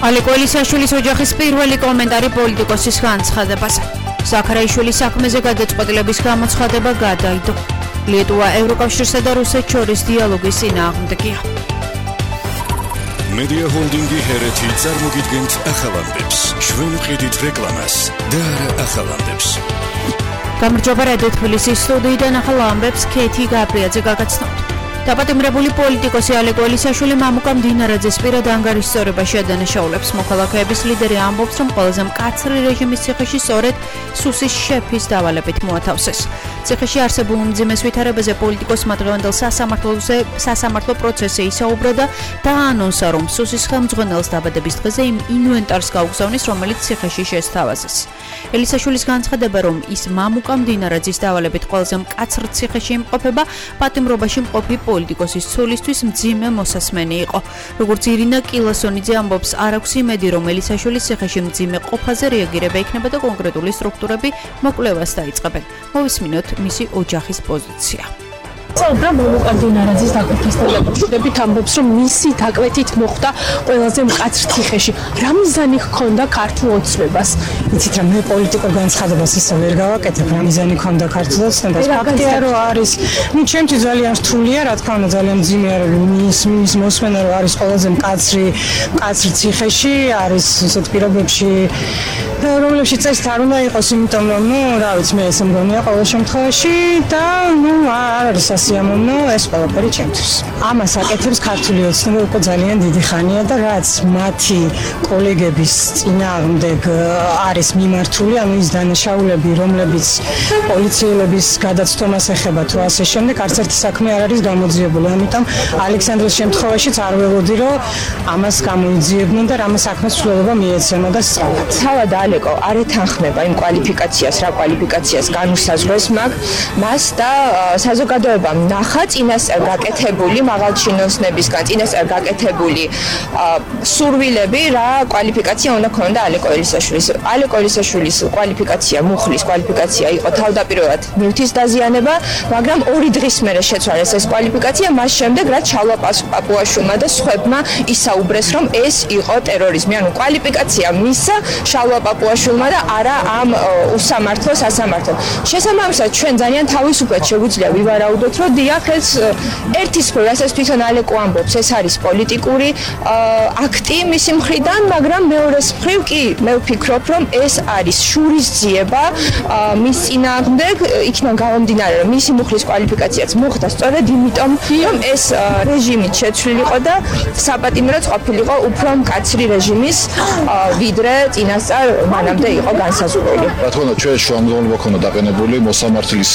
ალეკო ელისაშვილის ოჯახის პირველი კომენტარი პოლიტიკოსის განცხადებაზე. ზაქარაიშვილის საქმეზე გადაწყვეტილების გამოცხადება გადაიდო. ლიტვა ევროკავშირსა და რუსეთს შორის დიალოგის წინააღმდეგია. Media Holdingi Hereti წარმოგიდგენთ ახალამდებს. ჩვენ ვყიდით რეკლამას და არა ახალამდებს. გამარჯობა რადიო თბილისის სტუდიიდან ახალ ამბებს ქეთი გაბრიაძე გაგაცნობთ. დაპატიმრებული პოლიტიკოსი ალეკო ელისაშვილი მამუკა მდინარაძეს პირად ანგარიშსწორებაში ადანაშაულებს. მოქალაქეების ლიდერი ამბობს, რომ ყველაზე მკაცრი რეჟიმის ციხეში სწორედ სუსის შეფის დავალებით მოათავსეს. ციხეში არსებულ მძიმეს ვითარებაზე პოლიტიკოსმა დღევანდელ სასამართლო პროცესზე ისაუბრა და დაანონსა, რომ სუსის ხელმძღვანელს დაბადების დღეზე იმ ინვენტარს გაუგზავნის, რომელიც ციხეში შესთავაზეს. ელისაშვილის განცხადება, რომ ის მამუკა მდინარაძის დავალებით ყველაზე მკაცრ ციხეში იმყოფება, პატიმრობაში მყოფი პოლიტიკოსის ცოლისთვის მძიმე მოსასმენი იყო. როგორც ირინა კილასონიძე ამბობს, არ აქვს იმედი, რომ ელისაშვილის ციხეში მძიმე ყოფაზე რეაგირება იქნება და კონკრეტული სტრუქტურები მოკვლევას დაიწყებენ. მოვისმინოთ მისი ოჯახის პოზიცია. საუბრა მამუკა მდინარაძის დაკვეთასთან დაკავშირებით ამბობს, რომ მისი დაკვეთით მოხდა ყველაზე მკაცრ ციხეში. რა მიზანი ჰქონდა ქართულ ოცნებას? იცით რა, მე პოლიტიკურ განცხადებას ისე ვერ გავაკეთებ, რა მიზანი ჰქონდა ქართულ ოცნებას. ფაქტია, რომ არის, ჩემთვის ძალიან რთულია, რა თქმა უნდა, ძალიან მძიმე არის მის მოსმენა, რომ არის ყველაზე მკაცრი ციხეში, არის ისეთ პირობებში, რომლებშიც ეს არ უნდა იყოს, იმიტომ რომ, რა ვიცი, მე ესე მგონია ყოველ შემთხვევაში და არ არის სიამოვნო ეს ყველაფერი ჩემთვის. ამას აკეთებს ქართული ოცნება უკვე ძალიან დიდი ხანია და რაც მათი კოლეგების წინააღმდეგ არის მიმართული, ანუ ის დანაშაულები, რომლებიც პოლიციელების გადაცდომას ეხება თუ ასე შემდეგ, არც ერთი საქმე არ არის გამოძიებული. ამიტომ ალექსანდრეს შემთხვევაშიც არ ველოდი, რომ ამას გამოიძიებდნენ და რამე საქმეს ცვლილება მიეცემა და სწრაფად. თავად ალეკო არ ეთანხმება იმ კვალიფიკაციას, რა კვალიფიკაციას განუსაზღვრეს მას და საზოგადოება ნახა წინასწარ გაკეთებული მაღალჩინოსნებისგან წინასწარ გაკეთებული სურვილები, რა კვალიფიკაცია უნდა ქონოდა ალეკო ელისაშვილის. ალეკო ელისაშვილის კვალიფიკაცია, მუხლის კვალიფიკაცია იყო თავდაპირველად ნივთის დაზიანება, მაგრამ 2 დღის მერე შეცვალეს ეს კვალიფიკაცია, მას შემდეგ რაც შალვა პაპუაშვილმა და სხვებმა ისაუბრეს, რომ ეს იყო ტერორიზმი. ანუ კვალიფიკაცია მისცა შალვა პაპუაშვილმა და არა ამ უსამართლო სასამართლომ. შესაბამისად, ჩვენ ძალიან თავისუფლად შეგვიძლია ვივარაუდოთ, რომ დიახ, ეს ერთის მხრივ, რასაც თვითონ ალეკო ამბობს, ეს არის პოლიტიკური აქტი მისი მხრიდან, მაგრამ მეორეს მხრივ კი მე ვფიქრობ, რომ ეს არის შურისძიება მის წინააღმდეგ, იქიდან გამომდინარე, რომ მისი მუხლის კვალიფიკაციაც მოხდა სწორედ იმიტომ, რომ ეს რეჟიმით შეცვლილიყო და საპატიმროც ყოფილიყო უფრო მკაცრი რეჟიმის ვიდრე წინასწარ მანამდე იყო განსაზღვრული. რა თქმა უნდა, ჩვენ შუამდგომლობა ქონდა დაყენებული მოსამართლის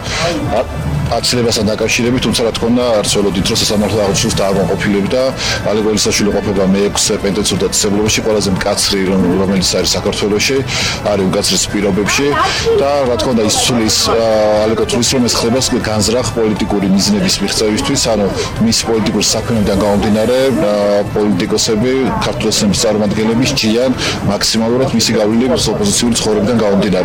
აცლებასთან დაკავშირებით, თუმცა რა თქმა უნდა, არც ველოდით, რომ სასამართლო აღნიშნავს დაავადყოფილებდა ალეკო ელისაშვილი ყოფება მე-6 პენტენციურ დაწესებულებაში, ყველაზე მკაცრი, რომელიც არის საქართველოში, არის მკაცრი პირობებში და რა თქმა უნდა, ის ცulis ალეკო თulis, რომ ეს ხდება განზრახ პოლიტიკური მიზნების მიღწევისთვის, ანუ მის პოლიტიკურ საქმეებიდან გამომდინარე, პოლიტიკოსები, ქართული ოცნების წარმომადგენლები სჭიან მაქსიმალურად მისი გავლენის ოპოზიციური ცხოვრებიდან გამომდინარე.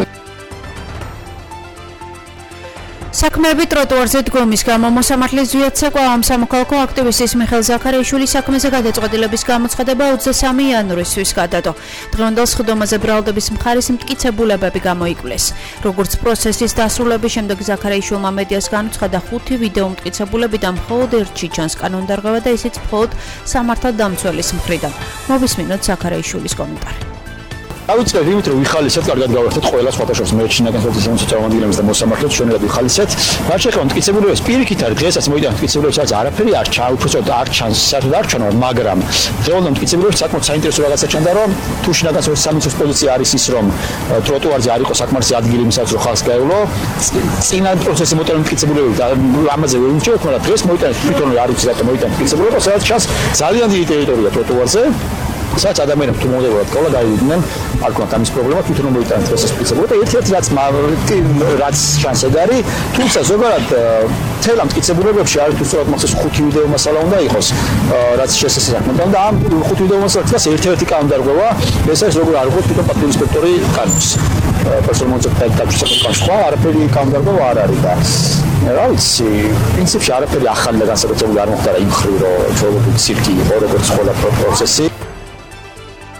საქმეები ტროტუარზე დგომის გამო მოსამართლის ზვიად საკვლავ სამოქალაქო აქტივისტის მიხეილ ზაქარაიშვილის საქმეზე გადაწყვეტილების გამოცხადება 23 იანვრისთვის გადადო. დღევანდელ სხდომაზე ბრალდების მხარის მტკიცებულებები გამოიკვლიეს. როგორც პროცესის დასრულების შემდეგ ზაქარაიშვილმა მედიას განუცხადა 5 ვიდეო მტკიცებულებიდან მხოლოდ ერთში ჩანს კანონდარღვევა და ისიც მხოლოდ სამართალდამცველის მხრიდან. მოვისმინოთ ზაქარაიშვილის კომენტარი. ავიწყებთ იმით, რომ ვიხალისეთ, კარგად გავერთეთ ყველა სხვადასხვა მეჩინაგან სოციალურ წარმომადგენლებს და მოსამართლეებს ჩვენად ვიხალისეთ. რაც შეეხება მტკიცებულებებს, პირიქით არის დღესაც მოიტანა მტკიცებულებებს, რაც არაფერი არ უბრალოდ არ ჩანს, საერთოდ არ ჩანს, მაგრამ დღევანდელ მტკიცებულებებს საკმაოდ საინტერესო რაღაცა ჩანდა, რომ თუ შინაგან სამინისტროს პოზიცია არის ის, რომ ტროტუარზე არ იყოს საკმარისი ადგილი იმისათვის, რომ ხალხს გაევლო, წინა პროცესზე მოიტანა მტკიცებულებები და ამაზე ვერ ვიმჩნევთ, მაგრამ დღეს მოიტანა თვითონ არ ვიცი რატომ მოიტანა მტკიცებულება, სადაც ჩანს ძალიან დიდი ტერიტორია ტროტუარზე. სადაც ადამიანებს თუ მომდებოდათ ყოლა დაივიდნენ, არ ქონათ ამის პრობლემა, თვითონ მოიტანეთ ეს სპეციალურად და ერთ-ერთი რაც ჩანს ეგ არის, თუმცა ზოგადად თელა მტკიცებულებებში არის თუ სწორად მახსოვს 5 ვიდეო მასალა უნდა იყოს, რაც შესაძლებლად და ამ 5 ვიდეო მასალას ერთ-ერთი კანონდარღვევა, ეს არის როგორ არ იყო თვითონ პატიმრობის ინსპექტორი კანონს. პერსონალურად დაჯერებას სხვა არაფერი კანონდარღვევა არ არის და რა ვიცი, პრინციპში არაფერი ახალი და განსაკუთრებული არ მოხდა იმ ხრივ, რომ ჩვეულებრივ ცირკი იყო როგორც ყველა პროცესი.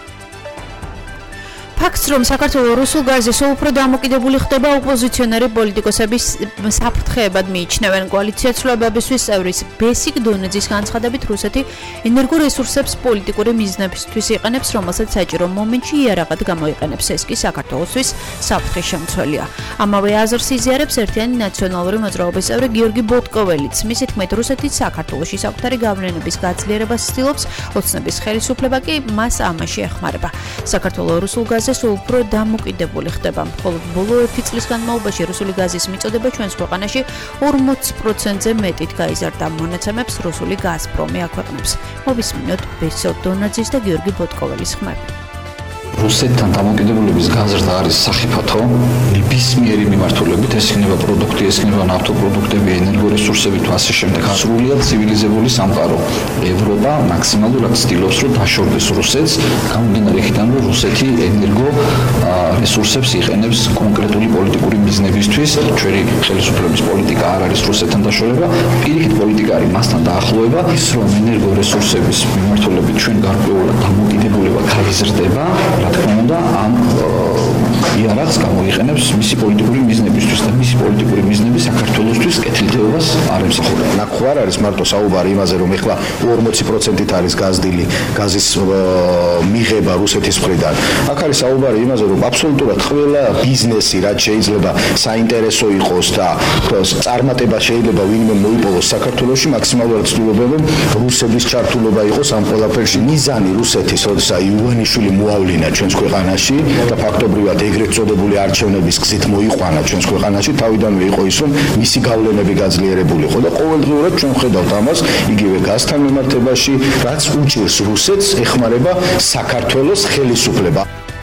რომ საქართველოს რუსულ გაზზე სულ უფრო დამოკიდებული ხდება ოპოზიციონერი პოლიტიკოსების საფრთხეებად მიიჩნევენ კოალიცია ცვლილებებისთვის წევრის ბესიკ დონეძის განცხადებით რუსეთი ენერგორესურსებს პოლიტიკური მიზნებისთვის იყენებს, რომელსაც საჭირო მომენტში იარაღად გამოიყენებს. ეს კი საქართველოსთვის საფრთხის შემცველია. ამავე აზრს იზიარებს ერთიანი ნაციონალური მოძრაობის წევრი გიორგი ბოტკოველიც. მისი თქმით, რუსეთი საქართველოში საკუთარი გავლენების გაძლიერებას ცდილობს, ოცნების ხელისუფლება კი მას ამაში ეხმარება. საქართველოს რუსულ გაზზე სულ უფრო დამოკიდებული ხდება. მხოლოდ ბოლო 1 წლის განმავლობაში რუსული გაზის მიწოდება ჩვენს ქვეყანაში 40%-ზე მეტით გაიზარდა. მონაცემებს რუსული გაზპრომი აქვეყნებს. მოვისმინოთ ბესო დონაძის და გიორგი ბოტკოველის ხმები. რუსეთთან დამოკიდებულების გაზრდა არის სახიფათო ნებისმიერი მიმართულებით, ეს იქნება პროდუქტი, ეს იქნება ნავთობპროდუქტები, ენერგორესურსები თუ ასე შემდეგ. სრულიად ცივილიზებული სამყარო. ევროპა მაქსიმალურად ცდილობს, რომ დაშორდეს რუსეთს, გამომდინარე იქიდან, რომ რუსეთი ენერგო რესურსებს იყენებს კონკრეტული პოლიტიკური მიზნებისთვის. ჩვენი ხელისუფლების პოლიტიკა არ არის რუსეთთან დაშორება, პირიქით პოლიტიკა არის მასთან დაახლოება, ის რომ ენერგორესურსების მიმართულებით ჩვენ გარკვეულად დამოკიდებულება გაიზრდება. რა თქმა უნდა, ამ იარაღს გამოიყენებს მისი პოლიტიკური მიზნებისთვის და მისი პოლიტიკური მიზნები საქართველოსთვის კეთილდღეობას არ ემსახურება. ნახო არ არის მარტო საუბარი იმაზე, რომ ეხლა 40%-ით არის გაზდილი, გაზის მიღება რუსეთის მხრიდან. აქ არის საუბარი იმაზე, რომ აბსოლუტურად ყველა ბიზნესი, რაც შეიძლება საინტერესო იყოს და წარმატება შეიძლება ვინმე მოიპოვოს საქართველოში, მაქსიმალურად ცდილობენ, რომ რუსების ჩართულობა იყოს ამ ყველაფერში. მიზანი რუსეთის, როდესაც იუანიშვილი მოავლინა ჩვენს ქვეყანაში და ფაქტობრივად ეგრეთ წოდებული არჩევნების გზით მოიყვანა ჩვენს ქვეყანაში, თავიდანვე იყო ის, რომ მისი გავლენები გაძლიერებულიყო და ყოველდღიურად ჩვენ ვხედავთ ამას, იგივე გაზთან მიმართებაში, რაც უჭირს რუსეთს ეხმარება საქართველოს ხელისუფლება.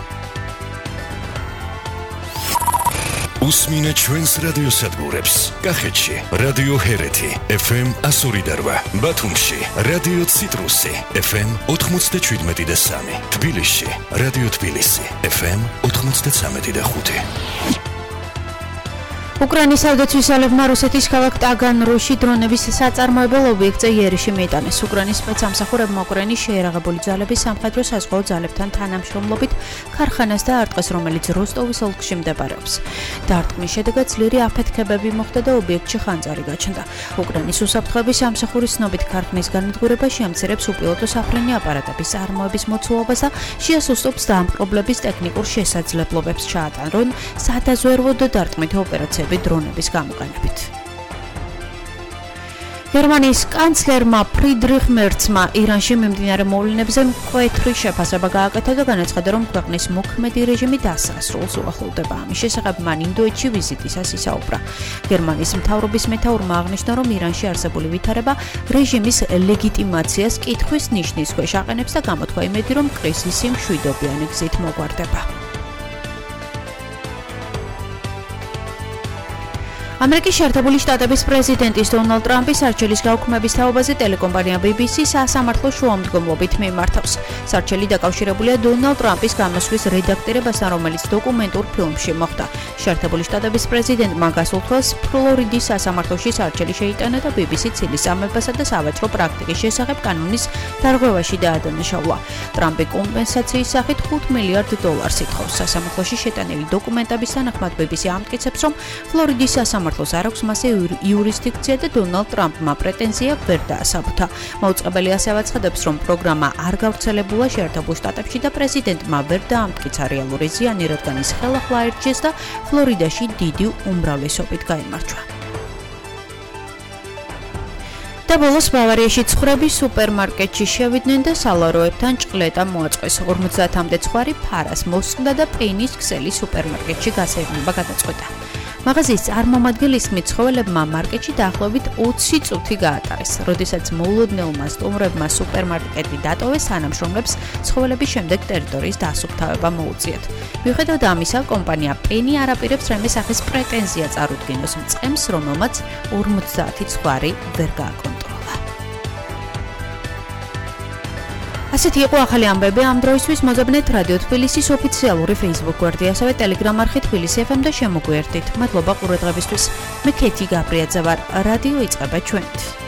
უსმინე ჩვენს რადიოსადგურებს. კახეთში რადიო ჰერეთი FM 102.8, ბათუმში რადიო ციტრუსი FM 97.3, თბილისში რადიო თბილისი FM 93.5. უკრაინის თავდაცვის ძალებმა რუსეთის ქალაქ ტაგანროში დრონების საწარმოებელ ობიექტზე იერიში მიიტანეს. უკრაინის სპეცსამსახურებმა უკრაინის შეიარაღებული ძალების სამხედრო საზღვაო ძალებთან თანამშრომლობით ქარხანას დაარტყეს, რომელიც როსტოვის ოლქში მდებარეობს. დარტყმის შედეგად ძლიერი აფეთქებები მოხდა და ობიექტში ხანძარი გაჩნდა. უკრაინის უსაფრთხოების სამსახურის ცნობით ქარხნის განადგურება შეამცირებს უპილოტო საფრენი აპარატების წარმოების მოცულობას და შეასუსტებს დამპყრობლების ტექნიკურ შესაძლებლობებს ჩაატარონ სადაზვერვო და დარტყმითი ოპერაციები დრონების გამოყენებით. გერმანიის კანცლერმა ფრიდრიხ მერცმა ირანში მიმდინარე მოვლენებზე მკვეთრი შეფასება გააკეთა და განაცხადა, რომ ქვეყნის მოქმედი რეჟიმი დასასრულს უახლოვდება. ამის შესახებ მან ინდოეთში ვიზიტისას ისაუბრა. გერმანიის მთავრობის მეთაურმა აღნიშნა, რომ ირანში არსებული ვითარება რეჟიმის ლეგიტიმაციას კითხვის ნიშნის ქვეშ აყენებს და გამოთქვა იმედი, რომ კრიზისი მშვიდობიანი გზით მოგვარდება. ამერიკის შეერთებული შტატების პრეზიდენტის დონალდ ტრამპის არჩელის გაუქმების თაობაზე ტელეკომპანია BBC სასამართლო შუამდგომლობით მიმართავს. სარჩელი დაკავშირებულია დონალდ ტრამპის გამოსვლის რედაქტირებასთან, რომელიც დოკუმენტურ ფილმში მოხდა. შეერთებული შტატების პრეზიდენტმა გასულ თვეს ფლორიდის სასამართლოში სარჩელი შეიტანა და BBC ცილის წამებასა და სავაჭრო პრაქტიკის შესახებ კანონის დარღვევაში დაადანაშაულა. ტრამპი კომპენსაციის სახით $5 მილიარდ ითხოვს. სასამართლოში შეტანილი დოკუმენტების თანახმად BBC ამტკიცებს, რომ ფლორიდის სასამართლოს არ აქვს მასზე იურისდიქცია და დონალდ ტრამპმა პრეტენზია ვერ დაასაბუთა. მოუწყებელი ასევე აცხადებს, რომ პროგრამა არ გავრცელებულა შეერთებულ შტატებში და პრეზიდენტმა ვერ დაამტკიცა რეალური ზიანი, რადგან ის ხელახლა აირჩიეს და ფლორიდაში დიდი უმრავლესობით გაიმარჯვა. და ბოლოს ბავარიაში ცხრები სუპერმარკეტში შევიდნენ და სალაროებთან ჭყლეტა მოაწყვეს. 50-მდე ცხვარი ფარას მოსწყდა და პეინის ქსელი სუპერმარკეტში გასეირნება გადაწყვეტა. მაღაზიის წარმომადგენლის თქმით, ცხოველებმა მარკეტში დაახლოებით 20 წუთი გაატარეს. როდესაც მოულოდნელმა სტუმრებმა სუპერმარკეტი დატოვეს, თანამშრომლებს ცხოველების შემდეგ ტერიტორიის დასუფთავება მოუწიათ. მიუხედავად ამისა, კომპანია პენი არ აპირებს რაიმე სახის პრეტენზია წარუდგინოს მწყემს, რომელმაც 50 ცხვარი ვერ გააკონტროლა. ასეთი იყო ახალი ამბები ამ დროისთვის. მოძებნეთ რადიო თბილისის ოფიციალური Facebook გვერდი, ასევე Telegram არხი თბილისი FM და შემოგვიერთდით. მადლობა ყურადღებისთვის. მე ქეთი გაბრიაძე ვარ. რადიო იწყება ჩვენით.